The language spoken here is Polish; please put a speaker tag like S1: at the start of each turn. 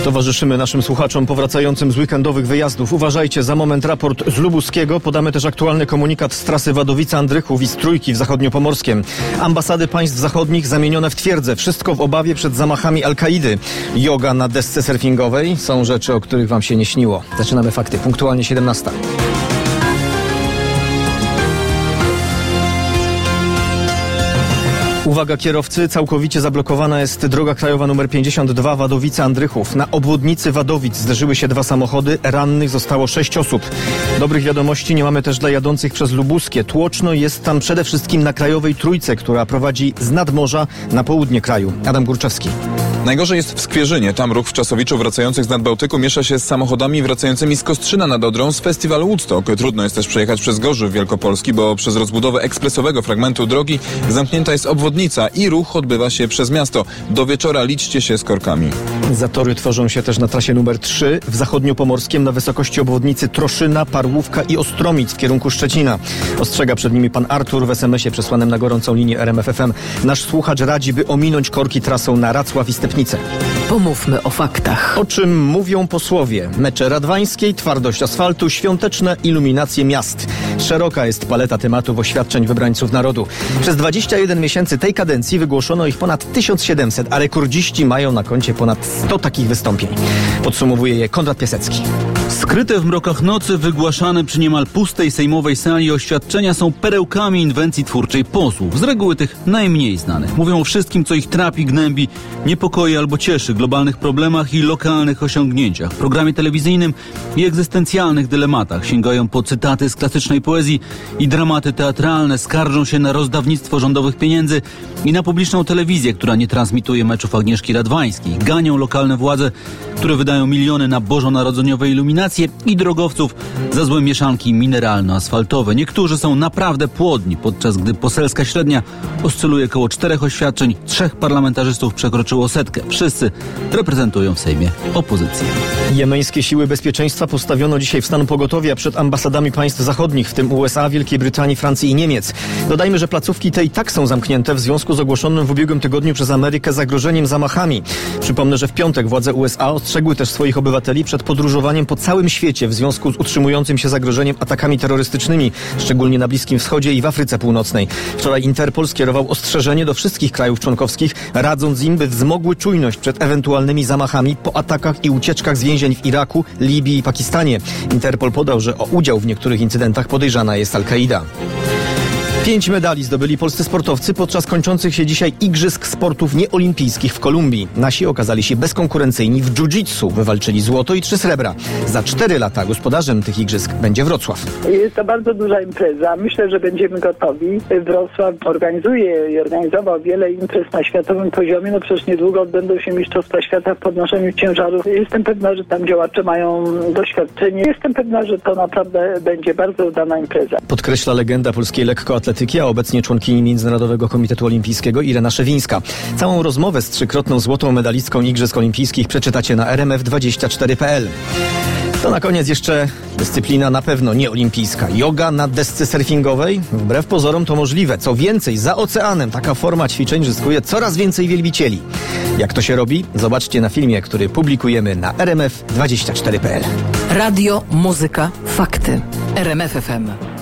S1: Towarzyszymy naszym słuchaczom powracającym z weekendowych wyjazdów. Uważajcie, za moment raport z Lubuskiego. Podamy też aktualny komunikat z trasy Wadowice-Andrychów i z Trójki w Zachodniopomorskiem. Ambasady państw zachodnich zamienione w twierdze. Wszystko w obawie przed zamachami Al-Kaidy. Joga na desce surfingowej. Są rzeczy, o których wam się nie śniło. Zaczynamy fakty. Punktualnie 17. Uwaga kierowcy, całkowicie zablokowana jest droga krajowa nr 52 Wadowice-Andrychów. Na obwodnicy Wadowic zderzyły się 2 samochody, rannych zostało 6 osób. Dobrych wiadomości nie mamy też dla jadących przez Lubuskie. Tłoczno jest tam przede wszystkim na krajowej Trójce, która prowadzi z nadmorza na południe kraju. Adam Górczewski.
S2: Najgorzej jest w Skwierzynie. Tam ruch w Czasowiczu wracających z Nadbałtyku miesza się z samochodami wracającymi z Kostrzyna nad Odrą z festiwalu Woodstock. Trudno jest też przejechać przez Gorzów Wielkopolski, bo przez rozbudowę ekspresowego fragmentu drogi zamknięta jest obwodnica i ruch odbywa się przez miasto. Do wieczora liczcie się z korkami. Zatory
S1: tworzą się też na trasie numer 3 w Zachodniopomorskiem na wysokości obwodnicy Troszyna, Parłówka i Ostromic w kierunku Szczecina. Ostrzega przed nimi pan Artur w SMS-ie przesłanym na gorącą linię RMF FM. Nasz słuchacz radzi, by ominąć korki trasą na Racław i Stepnicę.
S3: Pomówmy o faktach.
S1: O czym mówią posłowie? Mecze radwańskiej, twardość asfaltu, świąteczne iluminacje miast. Szeroka jest paleta tematów oświadczeń wybrańców narodu. Przez 21 miesięcy tej kadencji wygłoszono ich ponad 1700, a rekordziści mają na koncie ponad 100 takich wystąpień. Podsumowuje je Konrad Piasecki.
S4: Skryte w mrokach nocy, wygłaszane przy niemal pustej sejmowej sali oświadczenia są perełkami inwencji twórczej posłów, z reguły tych najmniej znanych. Mówią o wszystkim, co ich trapi, gnębi, niepokoi albo cieszy, globalnych problemach i lokalnych osiągnięciach, programie telewizyjnym i egzystencjalnych dylematach. Sięgają po cytaty z klasycznej poezji i dramaty teatralne, skarżą się na rozdawnictwo rządowych pieniędzy i na publiczną telewizję, która nie transmituje meczów Agnieszki Radwańskiej. Ganią lokalne władze, które wydają miliony na bożonarodzeniowe iluminacje i drogowców za złe mieszanki mineralno-asfaltowe. Niektórzy są naprawdę płodni, podczas gdy poselska średnia oscyluje koło 4 oświadczeń, 3 parlamentarzystów przekroczyło 100. Wszyscy reprezentują w Sejmie opozycję.
S1: Jemeńskie siły bezpieczeństwa postawiono dzisiaj w stan pogotowia przed ambasadami państw zachodnich, w tym USA, Wielkiej Brytanii, Francji i Niemiec. Dodajmy, że placówki te i tak są zamknięte w związku z ogłoszonym w ubiegłym tygodniu przez Amerykę zagrożeniem zamachami. Przypomnę, że w piątek władze USA ostrzegły też swoich obywateli przed podróżowaniem po całym świecie w związku z utrzymującym się zagrożeniem atakami terrorystycznymi, szczególnie na Bliskim Wschodzie i w Afryce Północnej. Wczoraj Interpol skierował ostrzeżenie do wszystkich krajów członkowskich, radząc im, by wzmogły czujność przed ewentualnymi zamachami po atakach i ucieczkach z więzień w Iraku, Libii i Pakistanie. Interpol podał, że o udział w niektórych incydentach podejrzana jest Al-Kaida. 5 medali zdobyli polscy sportowcy podczas kończących się dzisiaj Igrzysk Sportów Nieolimpijskich w Kolumbii. Nasi okazali się bezkonkurencyjni w jiu-jitsu. Wywalczyli złoto i 3 srebra. Za 4 lata gospodarzem tych igrzysk będzie Wrocław.
S5: Jest to bardzo duża impreza. Myślę, że będziemy gotowi. Wrocław organizuje i organizował wiele imprez na światowym poziomie. No przecież niedługo odbędą się Mistrzostwa Świata w podnoszeniu ciężarów. Jestem pewna, że tam działacze mają doświadczenie. Jestem pewna, że to naprawdę będzie bardzo udana impreza.
S1: Podkreśla legenda polskiej lekkoatletyki, a obecnie członkini Międzynarodowego Komitetu Olimpijskiego Irena Szewińska. Całą rozmowę z 3-krotną złotą medalistką Igrzysk Olimpijskich przeczytacie na rmf24.pl. To na koniec jeszcze dyscyplina na pewno nieolimpijska. Joga na desce surfingowej? Wbrew pozorom to możliwe. Co więcej, za oceanem taka forma ćwiczeń zyskuje coraz więcej wielbicieli. Jak to się robi? Zobaczcie na filmie, który publikujemy na rmf24.pl.
S3: Radio, muzyka, fakty. RMF FM.